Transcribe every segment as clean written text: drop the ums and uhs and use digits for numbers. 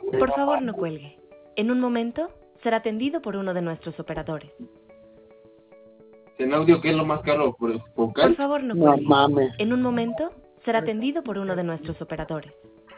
Por favor, no cuelgue. En un momento será atendido por uno de nuestros operadores. ¿En audio qué es lo más caro? ¿Por Por vocal? favor, no No cuelgue. mames. En un momento será atendido por uno de nuestros operadores.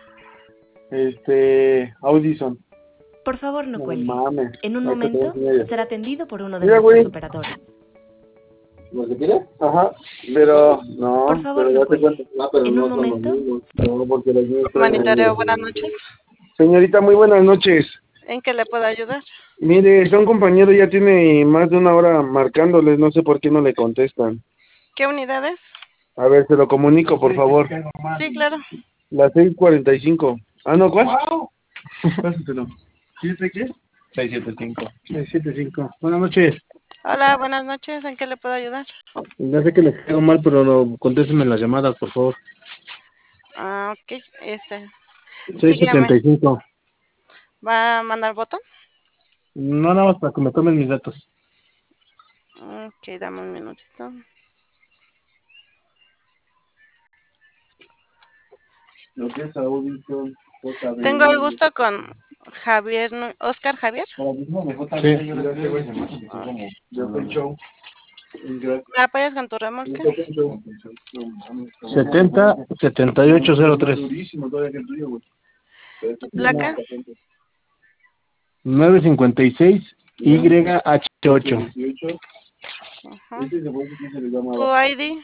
Audison. Por favor, no No cuelgue. mames. En un Ahorita te momento enseño. será atendido por uno de Mira, nuestros güey. operadores. ¿Lo que quieres? Ajá. Pero, no, Por favor, pero no ya te cuelgue. cuento. Ah, pero En un no son los momento. mismos. No, porque los mismos traen Humanitario, ahí. buenas noches. Señorita, muy buenas noches. ¿En qué le puedo ayudar? Mire, son compañeros, ya tiene más de una hora marcándoles, no sé por qué no le contestan. ¿Qué unidades? A ver, se lo comunico, por favor. Sí, claro. Las 6:45. Ah, no, ¿cuál? Pásatelo. ¿7 qué? 675. 675. Buenas noches. Hola, buenas noches. ¿En qué le puedo ayudar? Ya sé que les caigo mal, pero no, contéstenme las llamadas, por favor. Ah, ok. Dígame, 675. ¿va a mandar botón? No, nada más para que me tomen mis datos. Ok, dame un minutito. Lo que es Audison, JB. Tengo el gusto con Javier, Oscar Javier. Ahora mismo de JB, Sí. yo le creo que se me hace que son como... Yo soy show. ¿Me apoyas con tu remolque? 70-7803. Durísimo todavía que el tuyo, güey. ¿Tu placa? 956 YH8. 18. Ajá. Este se puede decir que se le llama ¿Tu abajo. ID?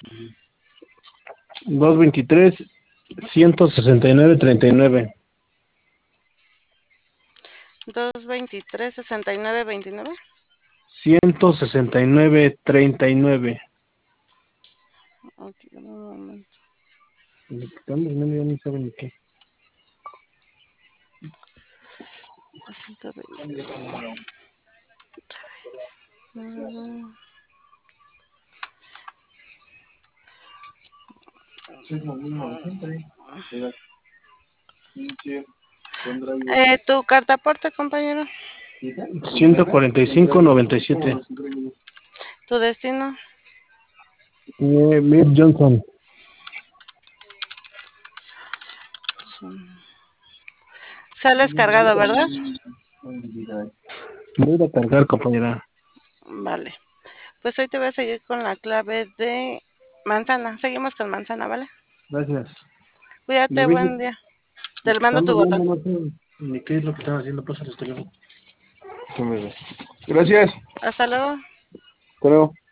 223 169 39. 223-69-29. 169 39. Ok, dame un momento. Estamos viendo, ya ni saben ni qué. 120. Mm, Es lo mismo de siempre. Era 15, pondrá ahí ¿Tu carta aporte, compañero? 145 97. ¿Tu destino? Mir Johnson. Sales cargado, ¿verdad? Voy a cargar, compañera. Vale. Pues hoy te voy a seguir con la clave de manzana. Seguimos con manzana, ¿vale? Gracias. Cuídate, buen día. Te mando tu Estamos botón. viendo, no sé ni qué es lo que están haciendo. Pásale el teléfono. Gracias. Hasta luego. Hasta luego.